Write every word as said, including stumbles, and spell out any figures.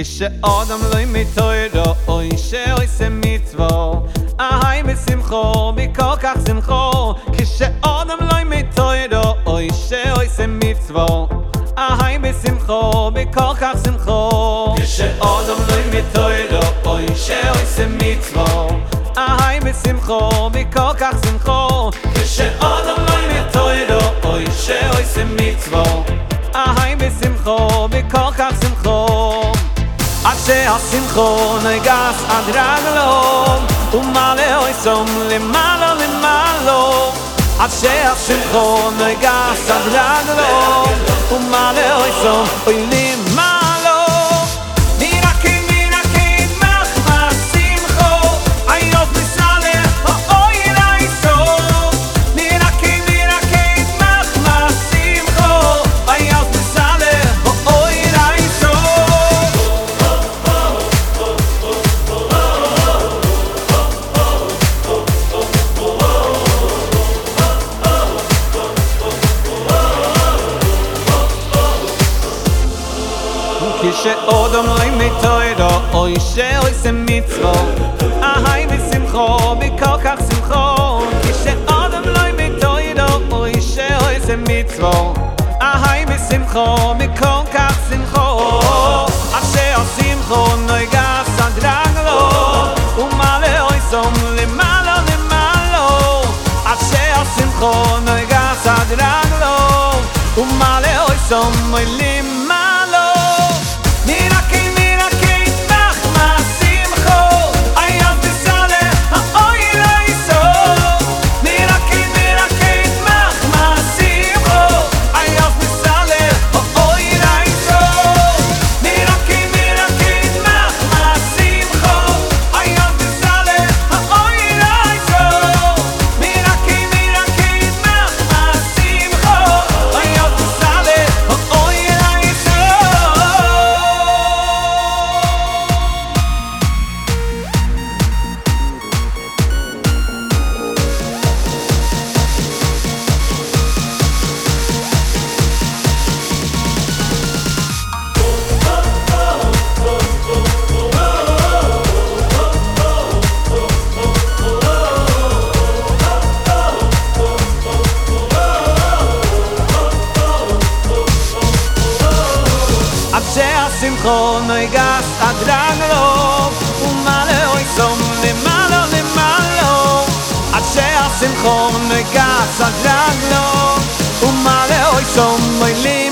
כשאדם לא מתוירו אוי שעושה מצוו אהי בשמחו מכל כך שמחו כשאדם לא מתוירו אוי שעושה מצוו אהי בשמחו מכל כך שמחו כשאדם לא מתוירו אוי שעושה מצוו אהי בשמחו מכל כך שמחו כשאדם לא מתוירו אוי שעושה מצוו אהי בשמחו מכל כך שמחו עד שהשמחו נגס עד רגלו ומעלה אויסום למעלה למעלה עד שהשמחו נגס עד רגלו ומעלה אויסום אוי למעלה כשאדם לא מתוירו אוי שעושה מצוו אהי בשמחו מכל כך שמחו כשאדם לא מתוירו אוי שעושה מצוו אהי בשמחו מכל כך שמחו עד שהשמחו נגס עד רגלו ומעלה אויסום למעלה למעלה עד שהשמחו נגס עד רגלו ומעלה אויסום למעלה שהשמחו נגס עד רגלו ומעלה אויסום למעלה למעלה עד שהשמחו נגס עד רגלו ומעלה אויסום למעלה